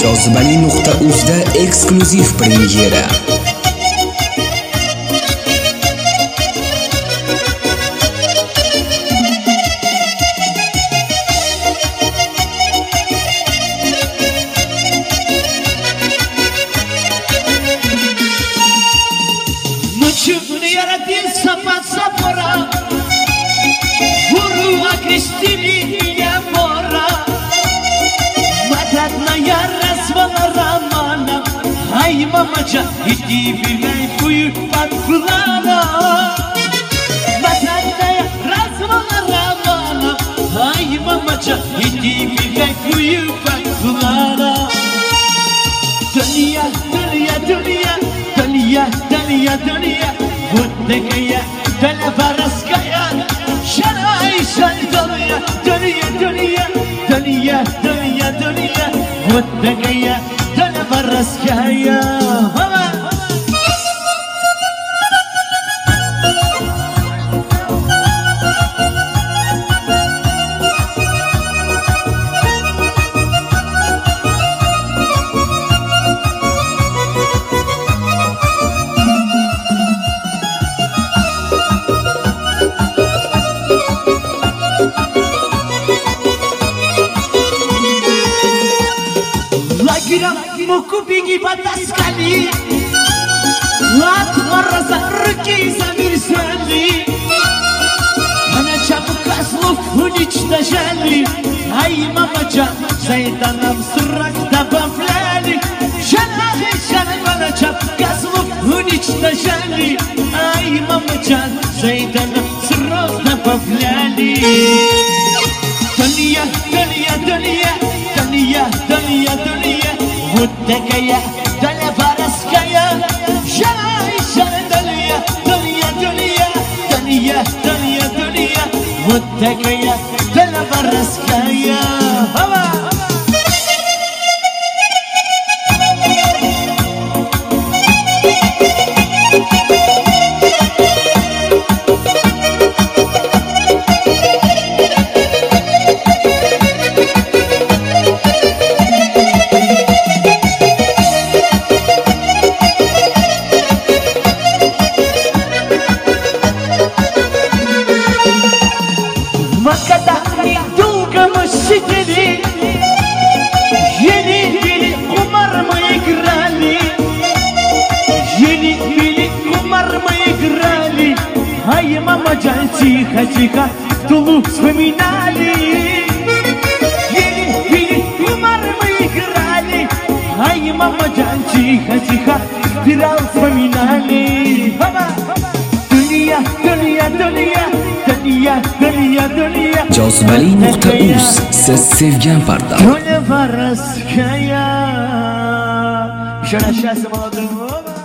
Jozibali.uz'da eksklyuziv premyera. Mamaca itti bilmey kuyu patkulana Matandaya razmalara mana Ay mamaca itti bilmey kuyu patkulana Dünya, dünya, dünya Dünya, dünya, dünya Muddekaya, telefaraskaya Şaray, şaray, dünya Dünya, dünya, dünya, dünya, dünya Muddekaya Raskaya Mukubigi bataskali Lat marasa rıkıysa bir sönli Bana çabuk asluf huniçta jelli Ay mamaca zeytanam sırakta baflali Şanahi şana bana çabuk asluf huniçta jelli Ay mamaca zeytanam sırakta baflali Dünya, dünya, dünya Dünya, dünya, dünya Muddekaya, telefaraskaya Şay, şay, dünya, dünya, dünya Dünya, dünya, dünya Muddekaya, telefaraskaya Hava! Тихо-тихо, Тулу вспоминали Пили, кумар мы играли Ай, мамаджан, тихо-тихо, пирал вспоминали Dünya, dünya, dünya Dünya, dünya, dünya Jozibali.uz siz sevgan portal. Telefaraskaya Şöyle şahsım oldum